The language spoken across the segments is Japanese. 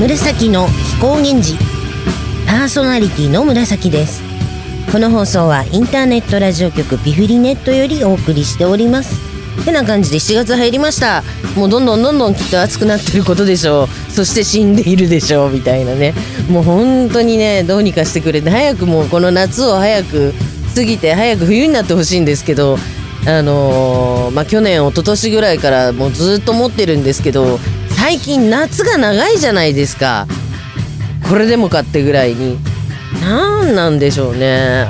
紫の飛行源氏、パーソナリティの紫です。この放送はインターネットラジオ局ピフリネットよりお送りしております。てな感じで7月入りました。もうどんどんきっと暑くなってることでしょう。そして死んでいるでしょうみたいなね。もう本当にね、どうにかしてくれて、早くもうこの夏を早く過ぎて早く冬になってほしいんですけど、去年一昨年ぐらいからもうずっと思ってるんですけど、最近夏が長いじゃないですか。これでもかってぐらいになんでしょうね。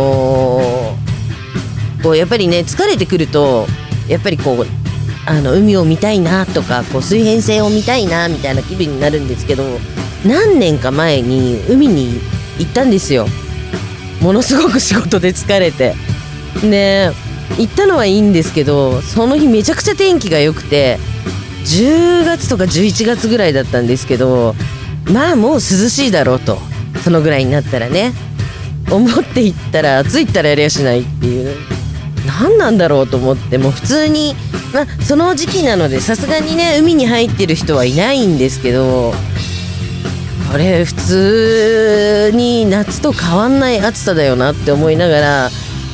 こうやっぱりね、疲れてくるとやっぱりこう海を見たいなとか、こう水平線を見たいなみたいな気分になるんですけど、何年か前に海に行ったんですよ。ものすごく仕事で疲れて、で行ったのはいいんですけど、その日めちゃくちゃ天気が良くて、10月とか11月ぐらいだったんですけど、まあもう涼しいだろうと、そのぐらいになったらね思って行ったら、暑いったらやりゃしないっていう、何なんだろうと思って、もう普通にその時期なのでさすがにね海に入ってる人はいないんですけど、これ普通に夏と変わんない暑さだよなって思いながら、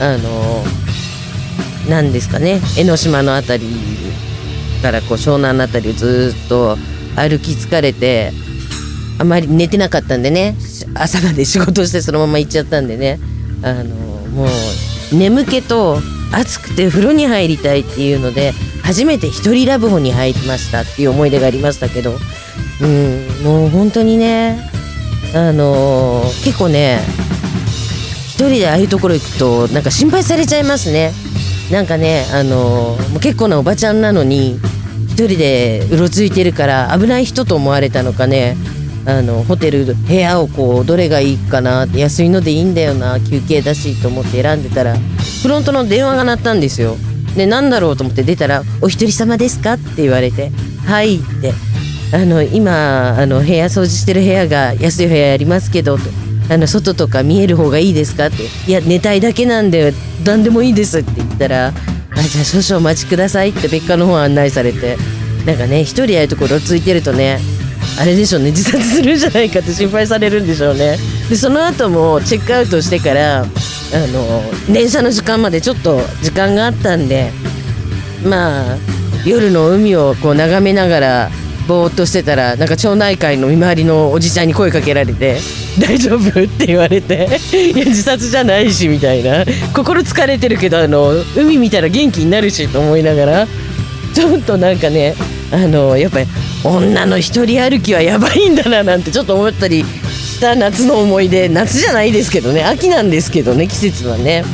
なんですかね、江ノ島のあたりからこう湘南のあたりをずっと歩き疲れて、あまり寝てなかったんでね、朝まで仕事してそのまま行っちゃったんでね、もう眠気と暑くて風呂に入りたいっていうので初めて一人ラブホに入りましたっていう思い出がありましたけど、もう本当にね、結構ね一人でああいうところ行くとなんか心配されちゃいますね。なんかね、もう結構なおばちゃんなのに一人でうろついてるから危ない人と思われたのかね、ホテル部屋をこうどれがいいかなって、安いのでいいんだよな、休憩だしと思って選んでたらフロントの電話が鳴ったんですよ。でなんだろうと思って出たら、お一人様ですかって言われて、はいって、今部屋掃除してる部屋が安い部屋ありますけど、外とか見える方がいいですかって、いや寝たいだけなんで何でもいいですって言ったら、じゃあ少々お待ちくださいって別館の方案内されて、なんかね一人ああいうところついてるとね、あれでしょうね、自殺するんじゃないかって心配されるんでしょうね。でその後もチェックアウトしてから電車の時間までちょっと時間があったんで、まあ夜の海をこう眺めながらぼーっとしてたら、なんか町内会の見回りのおじちゃんに声かけられて、大丈夫って言われていや自殺じゃないしみたいな、心疲れてるけど海見たら元気になるしと思いながら、ちょっとなんかねやっぱり女の一人歩きはやばいんだななんてちょっと思ったりした夏の思い出。夏じゃないですけどね、秋なんですけどね、季節はね。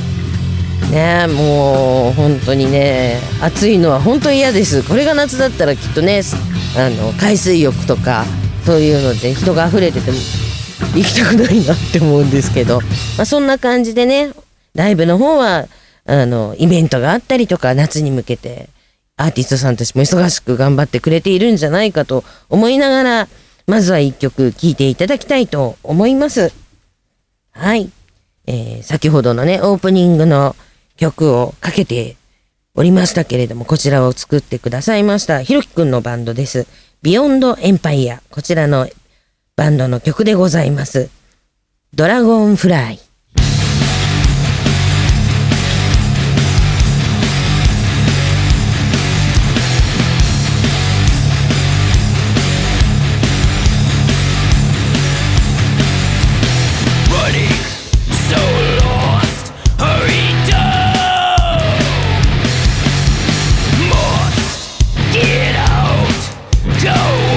もう本当にね、暑いのは本当に嫌です。これが夏だったらきっとね、海水浴とかそういうので人が溢れてても行きたくないなって思うんですけど、そんな感じでね、ライブの方はイベントがあったりとか、夏に向けてアーティストさんたちも忙しく頑張ってくれているんじゃないかと思いながら、まずは一曲聴いていただきたいと思います。はい、先ほどのねオープニングの曲をかけておりましたけれども、こちらを作ってくださいましたひろきくんのバンドです。ビヨンドエンパイア、こちらのバンドの曲でございます。ドラゴンフライ。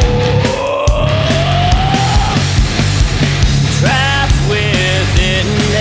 Trapped within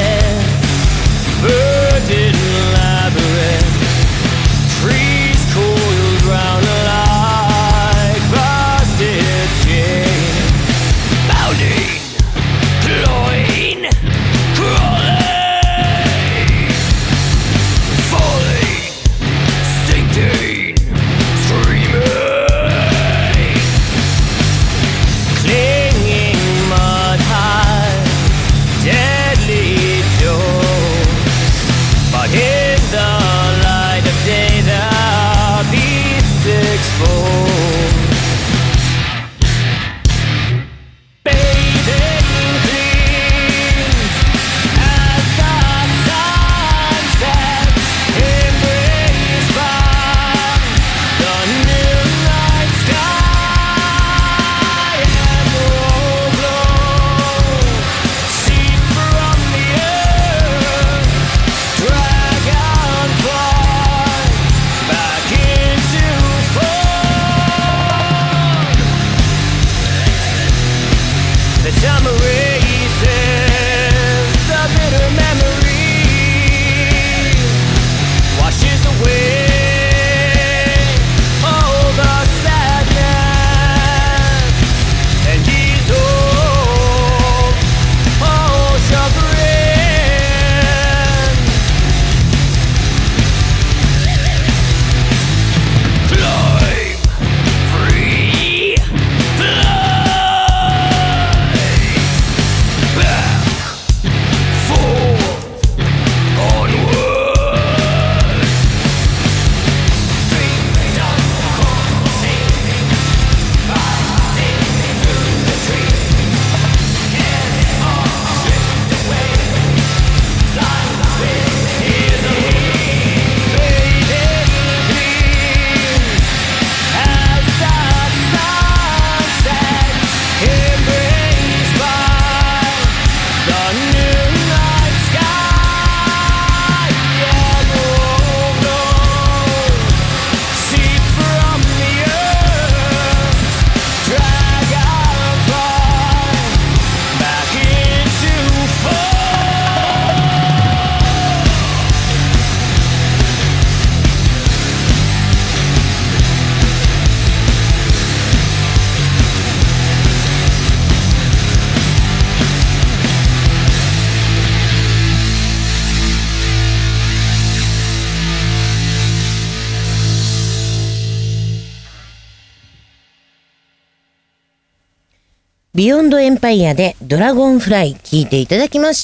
ビヨンドエンパイアでドラゴンフライ聞いていただきました。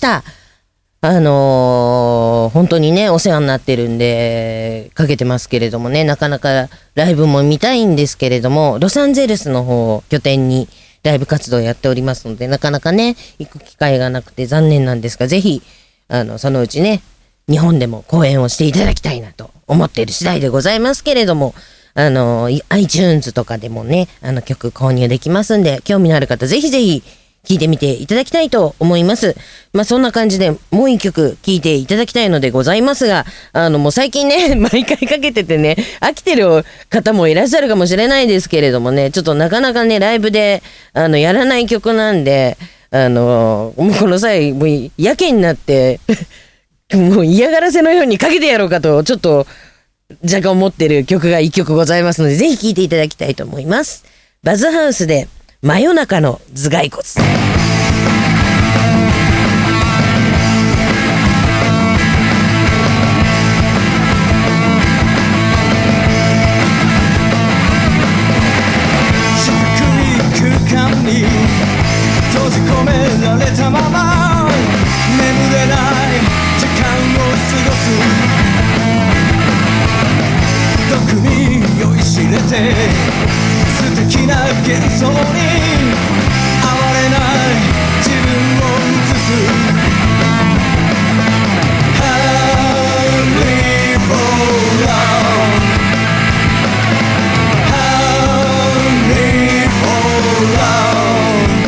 本当にね、お世話になってるんで、かけてますけれどもね、なかなかライブも見たいんですけれども、ロサンゼルスの方を拠点にライブ活動やっておりますので、なかなかね、行く機会がなくて残念なんですが、ぜひ、そのうちね、日本でも公演をしていただきたいなと思っている次第でございますけれども、iTunes とかでもね、曲購入できますんで、興味のある方、ぜひぜひ、聴いてみていただきたいと思います。まあそんな感じでもう一曲聴いていただきたいのでございますが、もう最近ね、毎回かけててね、飽きてる方もいらっしゃるかもしれないですけれどもね、ちょっとなかなかね、ライブで、やらない曲なんで、もうこの際、もうやけになって、もう嫌がらせのようにかけてやろうかと、ちょっと若干思ってる曲が一曲ございますので、ぜひ聴いていただきたいと思います。バズハウスで、真夜中の頭蓋骨。 四角い空間に閉じ込められたまま眠れない時間を過ごす、特に酔いしれて素敵な幻想に哀れない自分を映す Hurry for love Hurry for love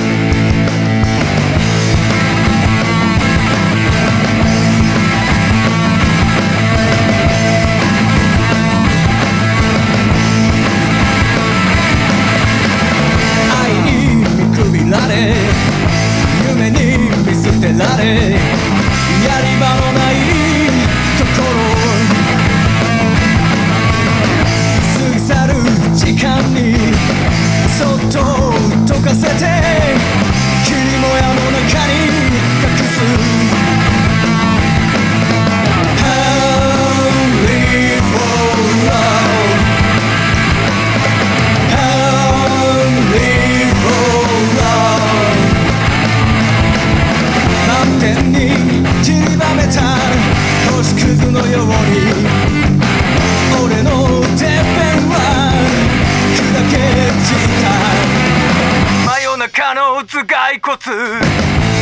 夢に見捨てられやり場のない心過ぎ去る時間にそっと溶かせて霧もやの中に隠す Hurry for love Hurry for love 満天に散りばめた星屑のように俺のてっぺんは砕け散った真夜中の頭蓋骨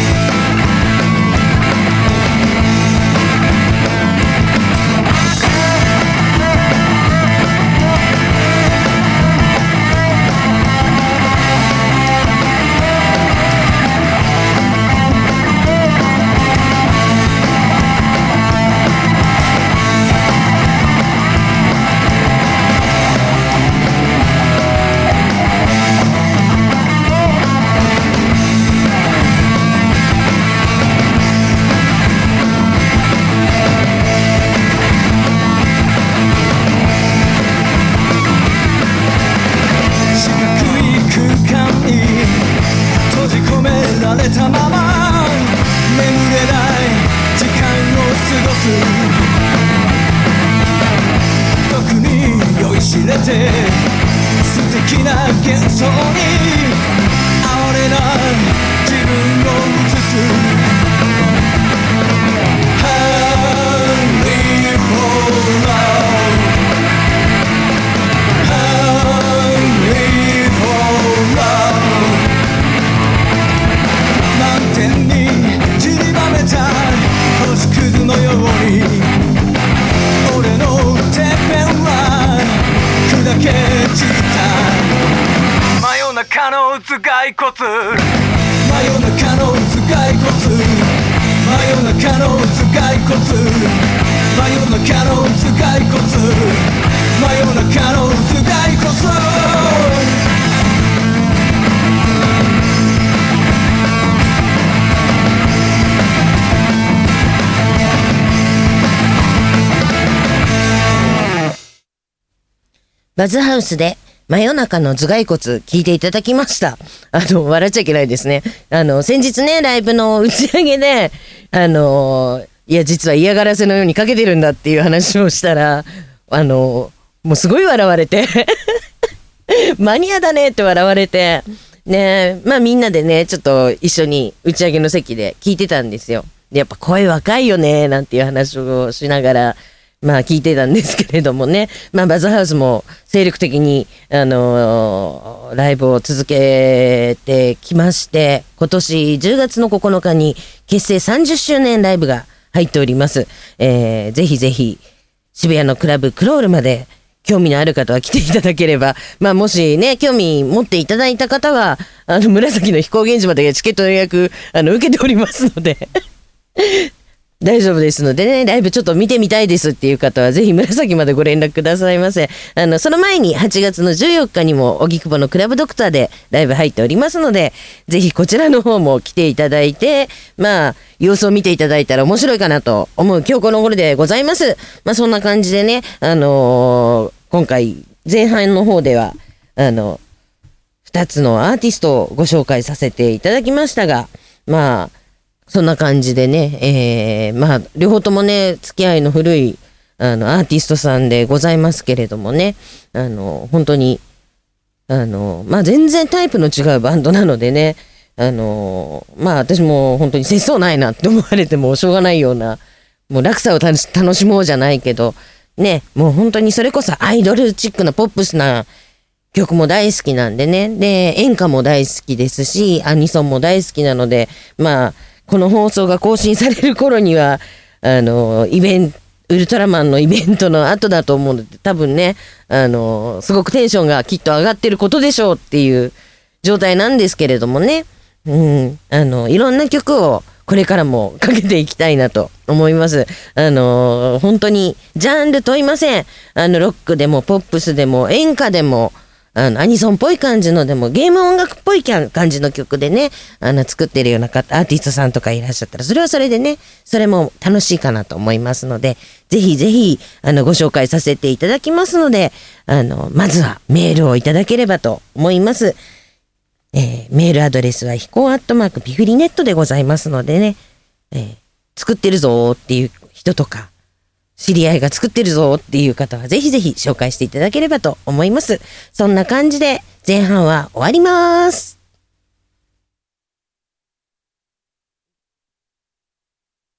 られたまま眠れない時間を過ごす特に酔いしれて素敵な幻想に哀れな自分を映す Hurry for love Hurry for love満天に散りばめた星屑のように俺のてっぺんは砕け散った真夜中の頭蓋骨真夜中の頭蓋骨真夜中の頭蓋骨真夜中の頭蓋骨真夜中の頭蓋骨バズハウスで真夜中の頭蓋骨聞いていただきました。笑っちゃいけないですね。先日ね、ライブの打ち上げで、いや、実は嫌がらせのようにかけてるんだっていう話をしたら、もうすごい笑われて、マニアだねって笑われて、 ね、まあみんなでね、ちょっと一緒に打ち上げの席で聞いてたんですよ。で、やっぱ声若いよね、なんていう話をしながら、まあ聞いてたんですけれどもね。まあバズハウスも精力的に、ライブを続けてきまして、今年10月の9日に結成30周年ライブが入っております。ぜひぜひ渋谷のクラブクロールまで興味のある方は来ていただければ、まあもしね、興味持っていただいた方は、紫の飛行現地までチケットの予約、受けておりますので、大丈夫ですのでね、ライブちょっと見てみたいですっていう方は、ぜひ紫までご連絡くださいませ。その前に8月の14日にも、荻窪のクラブドクターでライブ入っておりますので、ぜひこちらの方も来ていただいて、まあ、様子を見ていただいたら面白いかなと思う今日この頃でございます。まあ、そんな感じでね、今回、前半の方では、2つのアーティストをご紹介させていただきましたが、まあ、そんな感じでね、まあ、両方ともね、付き合いの古い、アーティストさんでございますけれどもね、本当に、まあ、全然タイプの違うバンドなのでね、まあ、私も本当に節操ないなって思われてもしょうがないような、もう落差を楽しもうじゃないけど、ね、もう本当にそれこそアイドルチックなポップスな曲も大好きなんでね、で、演歌も大好きですし、アニソンも大好きなので、まあ、この放送が更新される頃には、ウルトラマンのイベントの後だと思うので、多分ね、すごくテンションがきっと上がってることでしょうっていう状態なんですけれどもね、いろんな曲をこれからもかけていきたいなと思います。本当に、ジャンル問いません。ロックでも、ポップスでも、演歌でも、アニソンっぽい感じのでも、ゲーム音楽っぽい感じの曲でね、作ってるような方、アーティストさんとかいらっしゃったら、それはそれでね、それも楽しいかなと思いますので、ぜひぜひ、ご紹介させていただきますので、まずはメールをいただければと思います。メールアドレスは飛行@ピフリネットでございますのでね、作ってるぞーっていう人とか、知り合いが作ってるぞっていう方はぜひぜひ紹介していただければと思います。そんな感じで前半は終わります。